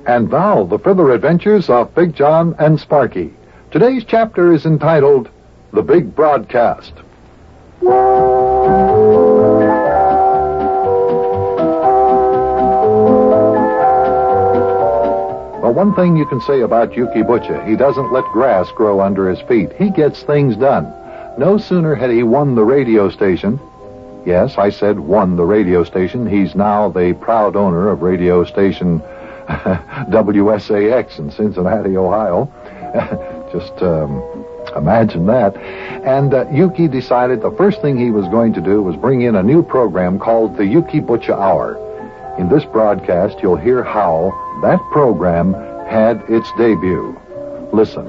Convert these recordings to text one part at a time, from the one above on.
And now, the further adventures of Big John and Sparky. Today's chapter is entitled, The Big Broadcast. Well, one thing you can say about Yuki Butcher, he doesn't let grass grow under his feet. He gets things done. No sooner had he won the radio station. Yes, I said won the radio station. He's now the proud owner of radio station WSAX in Cincinnati, Ohio. Just imagine that. And Yuki decided the first thing he was going to do was bring in a new program called the Yuki Butcher Hour. In this broadcast, you'll hear how that program had its debut. Listen.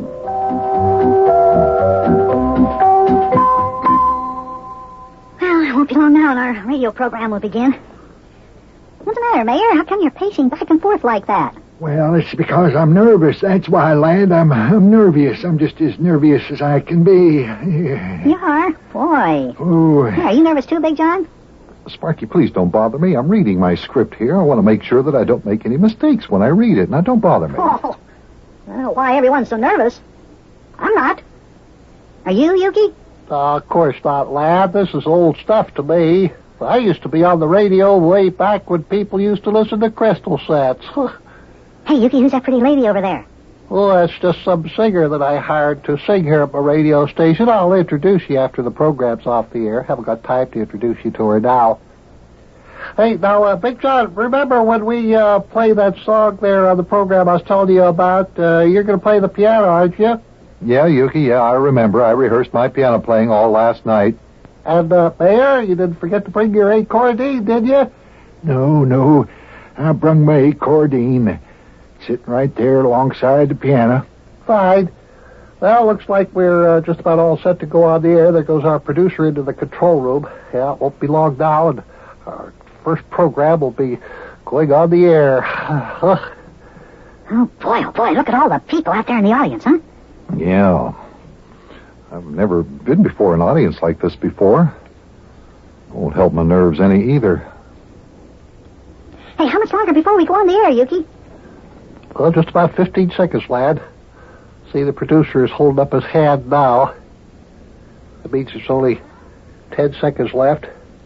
Well, it won't be long now and our radio program will begin. What's the matter, Mayor? How come you're pacing back and forth like that? Well, it's because I'm nervous. That's why, lad. I'm nervous. I'm just as nervous as I can be. You are? Boy. Oh. Are you nervous too, Big John? Sparky, please don't bother me. I'm reading my script here. I want to make sure that I don't make any mistakes when I read it. Now, don't bother me. Oh, I don't know why everyone's so nervous. I'm not. Are you, Yuki? Of course not, lad. This is old stuff to me. I used to be on the radio way back when people used to listen to crystal sets. Hey, Yuki, who's that pretty lady over there? Oh, that's just some singer that I hired to sing here at my radio station. I'll introduce you after the program's off the air. Haven't got time to introduce you to her now. Hey, now, Big John, remember when we play that song there on the program I was telling you about? You're going to play the piano, aren't you? Yeah, Yuki, yeah, I remember. I rehearsed my piano playing all last night. And, Mayor, you didn't forget to bring your accordion, did you? No. I brung my accordion. Sitting right there alongside the piano. Fine. Well, looks like we're just about all set to go on the air. There goes our producer into the control room. Yeah, it won't be long now, and our first program will be going on the air. Oh, boy, look at all the people out there in the audience, huh? Yeah. I've never been before an audience like this before. Won't help my nerves any either. Hey, how much longer before we go on the air, Yuki? Well, just about 15 seconds, lad. See, the producer is holding up his hand now. That means there's only 10 seconds left.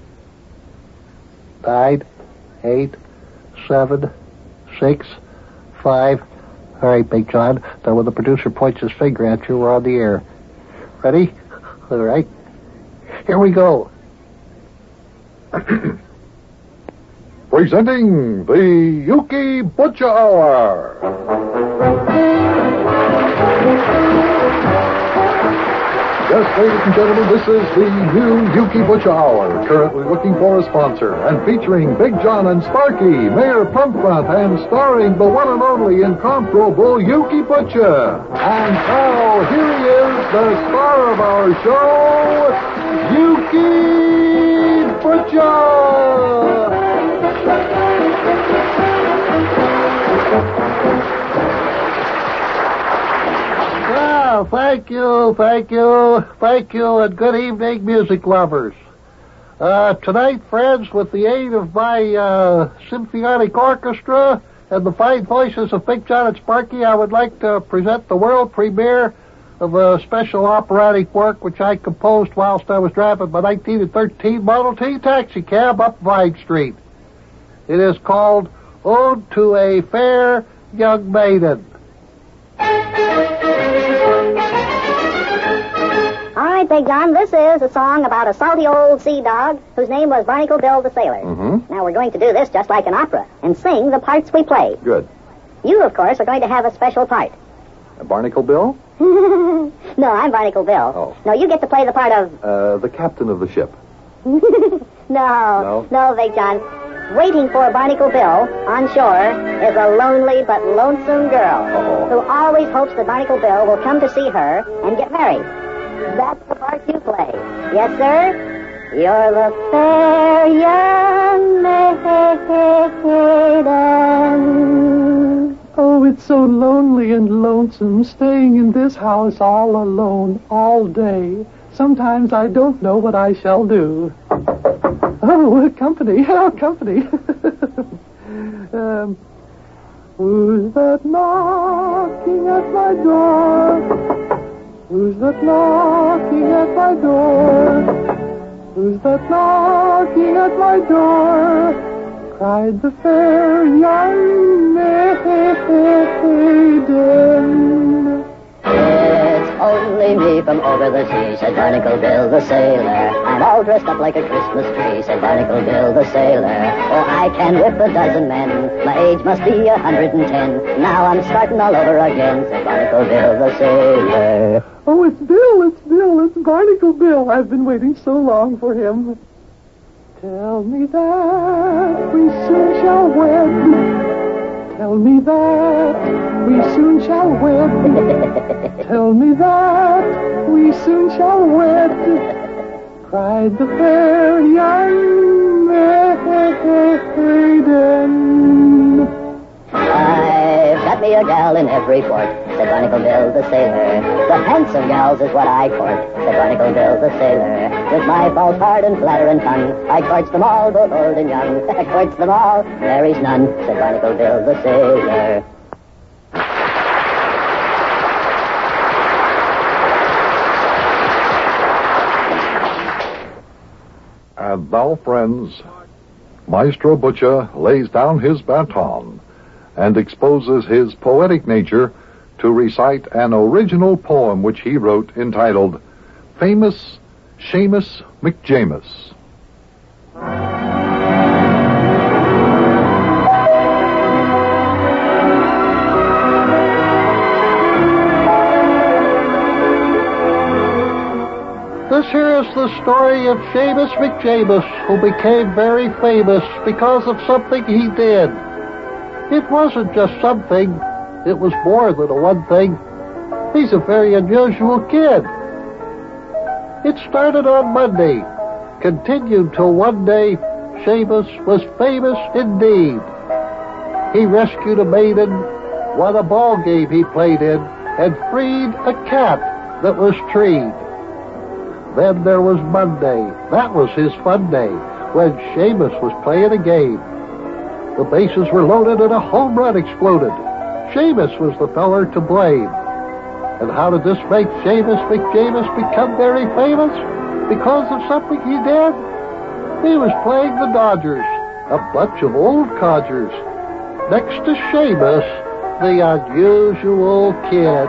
9, 8, 7, 6, 5. All right, Big John. Now, when the producer points his finger at you, we're on the air. Ready? All right. Here we go. Presenting the Yuki Butcher Hour. Yes, ladies and gentlemen, this is the new Yuki Butcher Hour, currently looking for a sponsor, and featuring Big John and Sparky, Mayor Pumpfront, and starring the one and only incomparable Yuki Butcher. And now, here he is, the star of our show, Yuki Butcher! Well, thank you, and good evening, music lovers. Tonight, friends, with the aid of my symphonic orchestra and the fine voices of Big John and Sparky, I would like to present the world premiere of a special operatic work which I composed whilst I was driving my 1913 Model T taxi cab up Vine Street. It is called Ode to a Fair Young Maiden. All right, Big John, this is a song about a salty old sea dog whose name was Barnacle Bill the Sailor. Mm-hmm. Now, we're going to do this just like an opera and sing the parts we play. Good. You, of course, are going to have a special part. Barnacle Bill? No, I'm Barnacle Bill. Oh. No, you get to play the part of... The captain of the ship. No, Big John. Waiting for Barnacle Bill on shore is a lonely but lonesome girl who always hopes that Barnacle Bill will come to see her and get married. That's the part you play. Yes, sir? You're the fair young maiden. Oh, it's so lonely and lonesome staying in this house all alone all day. Sometimes I don't know what I shall do. Oh, company. Who's that knocking at my door? Who's that knocking at my door? Who's that knocking at my door? Cried the fair young maiden. It's only me from over the sea, said Barnacle Bill the sailor. I'm all dressed up like a Christmas tree, said Barnacle Bill the sailor. Oh, I can whip a dozen men, my age must be 110. Now I'm starting all over again, said Barnacle Bill the sailor. Oh, it's Barnacle Bill. I've been waiting so long for him. Tell me that we soon shall wed. Tell me that we soon shall wed. Tell me that we soon shall wed. Cried the fair young maiden. I've got me a gal in every port, said Barnacle Bill the sailor. The handsome gals is what I court, said Barnacle Bill the sailor. With my false heart and flattering tongue, I courts them all, both old and young. I courts them all, marries none, said Barnacle Bill the sailor. And now, friends, Maestro Butcher lays down his baton and exposes his poetic nature to recite an original poem which he wrote entitled Famous Seamus McJamus. This here is the story of Seamus McJamus, who became very famous because of something he did. It wasn't just something, it was more than a one thing. He's a very unusual kid. It started on Monday, continued till one day Seamus was famous indeed. He rescued a maiden, won a ball game he played in, and freed a cat that was treed. Then there was Monday. That was his fun day, when Seamus was playing a game. The bases were loaded and a home run exploded. Seamus was the feller to blame. And how did this make Seamus McJamus become very famous? Because of something he did? He was playing the Dodgers, a bunch of old codgers. Next to Seamus, the unusual kid.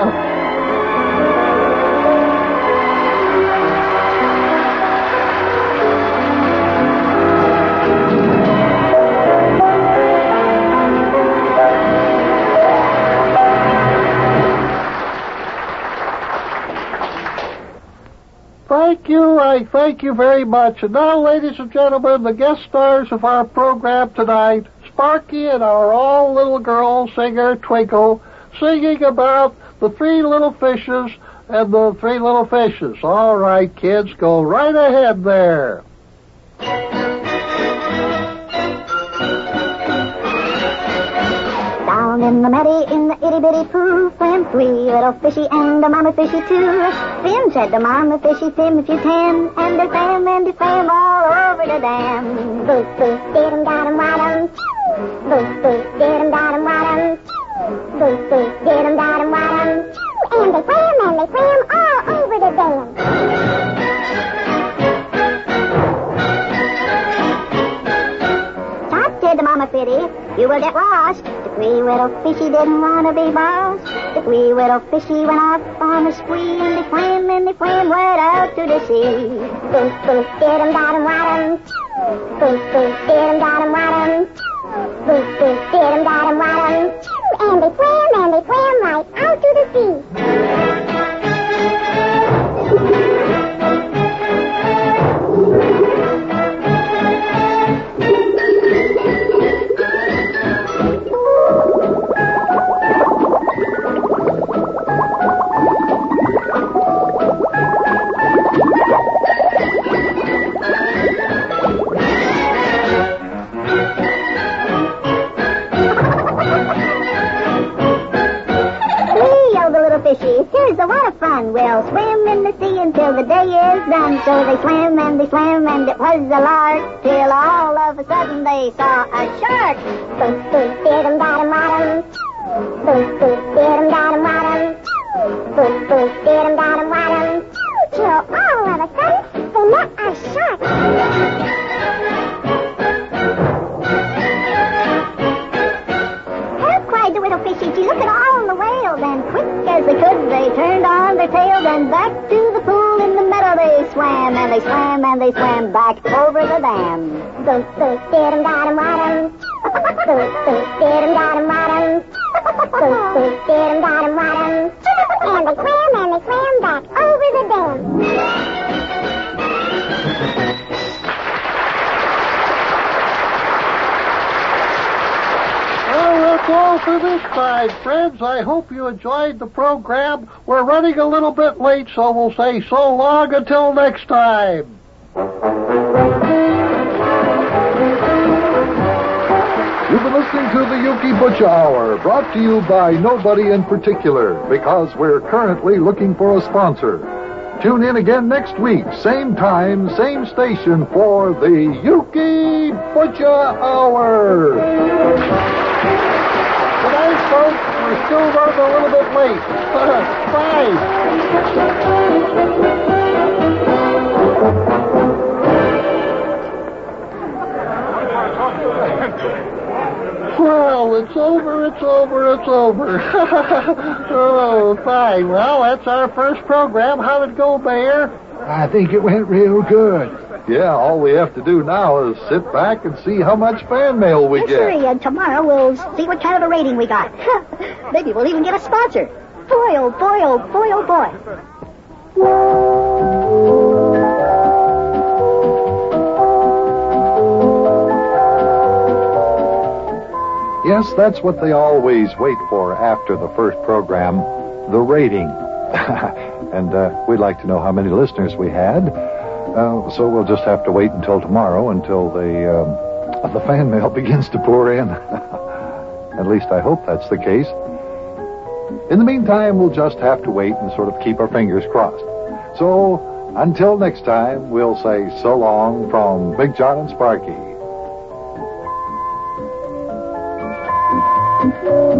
I thank you very much. And now, ladies and gentlemen, the guest stars of our program tonight, Sparky and our all little girl singer, Twinkle, singing about the three little fishes and the three little fishes. All right, kids, go right ahead there. Down in the meddy, in the itty-bitty pool, swam three little fishy and a mama fishy too. Swim, said the mama fishy, swim if you can, and they swam all over the dam. Boop, boop, did-em-dot-em-wat-em, boop, boop, did-em-dot-em-wat-em, boop, boop, did-em-dot-em-wat-em, and they swam all over the dam. Said the mama fishy, you will get lost. The three little fishy didn't want to be boss. The three little fishy went off on a spree, and they swam right out to the sea. Boop, boop, did-em-dot-em-wat-em, boop, boop, did-em-dot-em-wat-em, boop, boop, did-em-dot-em-wat-em, and they swam right out to the sea. Here's a lot of fun. We'll swim in the sea until the day is done. So they swam and it was a lark, till all of a sudden they saw a shark. Boom, boom, did-em, got-em, wad'em. Boom, boom, did-em, got-em, wad'em. Boom, boom, did-em, got-em, wad'em. Till all of a sudden they met a shark. The little fishy, gee, look at all the whales, and quick as they could, they turned on their tails, and back to the pool in the meadow they swam, and they swam, and they swam back over the dam. Boom, boom, did-em, got-em, wad'em. Boom, boom, did-em, got-em, wad'em. Boom, boom, did-em, got-em, wad'em. And they swam back over the dam. That's all for this time, friends. I hope you enjoyed the program. We're running a little bit late, so we'll say so long until next time. You've been listening to the Yuki Butcher Hour, brought to you by nobody in particular, because we're currently looking for a sponsor. Tune in again next week, same time, same station, for the Yuki Butcher Hour. Tonight, folks, we're still running a little bit late. Bye. Well, it's over. Oh, fine. Well, that's our first program. How did it go, Mayor? I think it went real good. Yeah, all we have to do now is sit back and see how much fan mail we Yes, get. sir, and tomorrow we'll see what kind of a rating we got. Maybe we'll even get a sponsor. Boy, oh boy, oh boy, oh boy. Yes, that's what they always wait for after the first program, the rating. And we'd like to know how many listeners we had. So we'll just have to wait until tomorrow until the fan mail begins to pour in. At least I hope that's the case. In the meantime, we'll just have to wait and sort of keep our fingers crossed. So until next time, we'll say so long from Big John and Sparky.